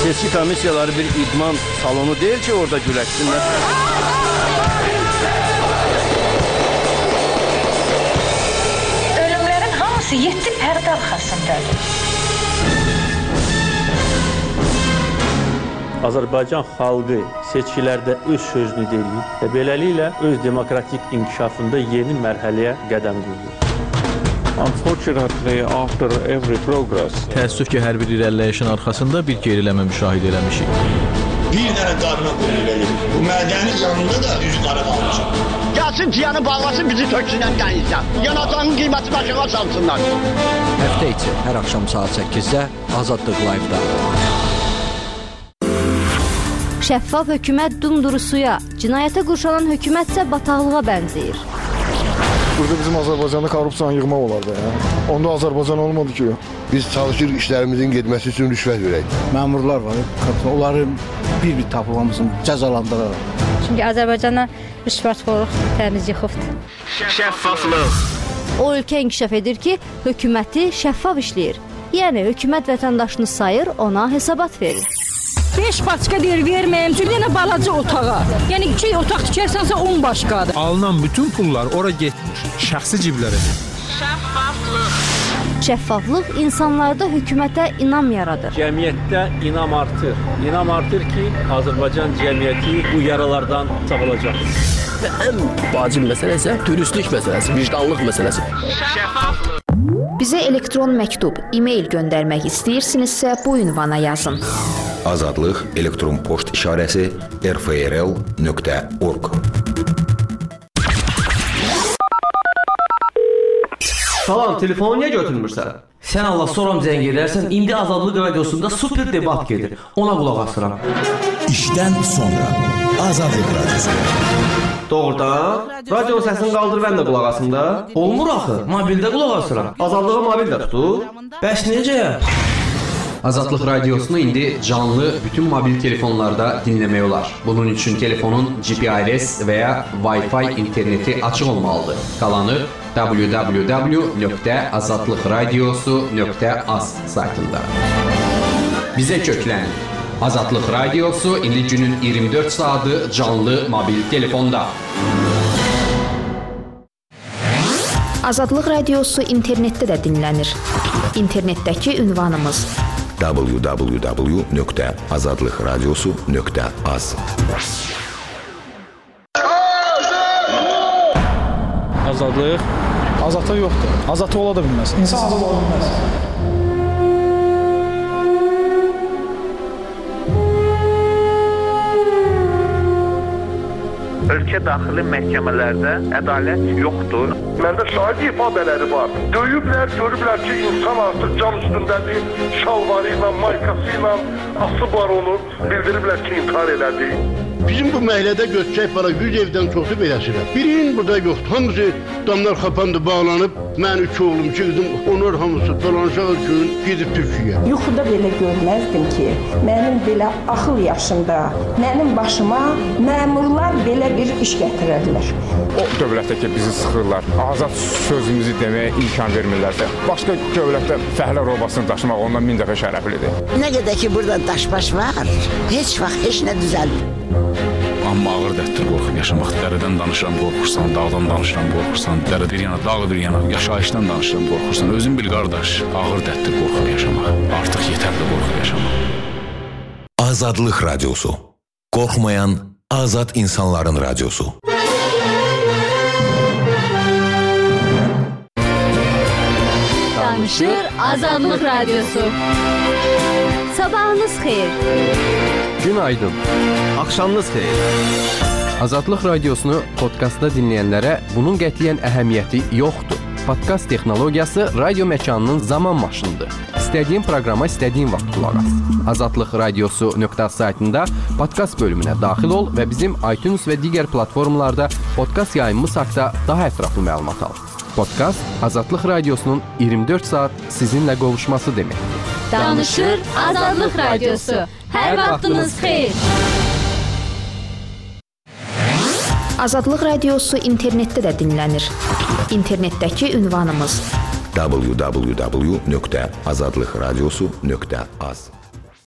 Seçki komissiyaları bir idman salonu değil ki orada güləşsinlər. Ölümlərin hamısı 7 pərdə arxasındadır. Azərbaycan xalqı seçkilərdə öz sözünü deyir və beləliklə öz demokratik inkişafında yeni mərhələyə qədəm qoyur. Unfortunately, after every progress, təəssüf ki, hər bir irəliləyişin arxasında bir geriləmə müşahidə eləmişik. Bir dənə qarına qoyulur. Bu mədənin yanında da üz qara qalmışıq. Gəlsin ciyanı bağlasın, bizi töksünən qəyizdən. Yanacağının qiyməti başına salsınlar. Həftə içi hər axşam saat 8-də Azadlıq Live-da. Şəffaf hökumət dumduru suya, cinayətə qurşanan hökumətsə bataqlığa bənzəyir. Burada bizim Azərbaycanda korrupsiyanı yığmaq olardı ya. Onda Azərbaycan olmadı ki. Biz çalışır işlərimizin getməsi üçün rüşvət verək. Məmurlar var, onları bir-bir tapılmamızın cəzalandıraraq. Çünki Azərbaycana rüşvətxorluq təmiz yıxıbdır. Şəffaflıq. O ölkə inkişaf edir ki, hökuməti şəffaf işləyir. Yəni hökumət vətəndaşını sayır, ona hesabat verir. 5 başqa deyir verməyəm, çünki yenə balaca otağa. Yəni 2 otaq tikərsənsə 10 başqadır. Alınan bütün pullar ora getmir, şəxsi ciblərə. Şəffaflıq. Şəffaflıq insanlarda hökumətə inam yaradır. Cəmiyyətdə inam artır. İnam artır ki, Azərbaycan cəmiyyəti bu yaralardan sağalacaq. Və ən vacib məsələ isə dürüstlük məsələsi, vicdanlıq məsələsi. Şəffaflıq. Bizə elektron məktub, e-mail göndərmək istəyirsinizsə bu ünvana yazın. Azadlıq elektron poçt işarəsi rfrl.org. Salam, telefonu niyə götürmürsən? Sən Allah soram zəng edərsən, indi Azadlıq radiosunda super debat gedir. Ona qulaq asıram. İşdən sonra Azadlıq radiosu. Doğrudan? Radio səsini qaldır, mən də qulaq asım da. Olmur axı, mobildə qulaq asıram. Azadlığı mobildə tutur. Bəs necə? Azadlıq radiosunu indi canlı bütün mobil telefonlarda dinləmək olar. Bunun üçün telefonun GPRS və ya Wi-Fi interneti açıq olmalıdır. Qalanı www.azadlıqradiosu.az saytında. Bizə köklən. Azadlıq radiosu indi günün 24 saatı canlı mobil telefonda. Azadlıq radiosu internetdə də dinlənir. İnternetdəki ünvanımız www.azadlıqradiosu.az. Azadlıq? Azadlıq yoxdur. Azadlıq ola da bilməz. İnsan azad ola bilməz. Ölkə daxili məhkəmələrdə ədalət yoxdur. Məndə şahid ifadələri var. Döyüblər, görüblər ki, insan artıq cam üstündədir, şalvarı ilə, maykası ilə asıblar onu, bildiriblər ki, intihar elədi. Bizim bu məhəllədə götürək para 100 evdən çoxu beləsirə. Birinin burada yoxdur. Hamısı damlar xapandı, bağlanıb. Mən 3 oğlum, 2 qızım, onlar hamısı dolanacaq gün gedib Türkiyəyə. Yuxuda belə görməzdim ki, mənim belə axıl yaşında, mənim başıma məmurlar belə bir iş gətirərlər. O dövlətdə ki, bizi sıxırlar, azad sözümüzü deməyə imkan vermirlərsə, başqa dövlətdə fəhlə robasını daşımaq ondan 1000 dəfə şərəflidir. Nə qədər ki, burada daşbaş var, heç vaxt heç nə düzəlmir. Amma ağır dərddir qorxub yaşamaq. Dərədən danışıram, qorxursan, dağdan danışıram, qorxursan, dərə bir yana, dağ bir yana, yaşayışdan danışıram, qorxursan. Özün bil qardaş, ağır dərddir qorxub yaşamaq. Artıq yetərli qorxub yaşamaq. Azadlıq radiosu. Qorxmayan azad insanların radiosu. Danışır Azadlıq radiosu. Sabahınız xeyir. Günaydın. Axşamınız xeyir. Azadlıq radiosunu podkastda dinləyənlərə bunun qətiyyən əhəmiyyəti yoxdur. Podkast texnologiyası radio məkanının zaman maşınıdır. İstədiyin proqrama istədiyin vaxt qulaq as. Azadlıqradiosu.az saytında podkast bölümünə daxil ol və bizim iTunes və digər platformalarda podkast yayımımız haqqında daha ətraflı məlumat al. Podkast Azadlıq radiosunun 24 saat sizinlə qovuşması deməkdir. Danışır Azadlıq radiosu. Hər vaxtınız xeyir. Azadlıq radiosu internetdə də dinlənir. İnternetdəki ünvanımız www.azadlıqradiosu.az.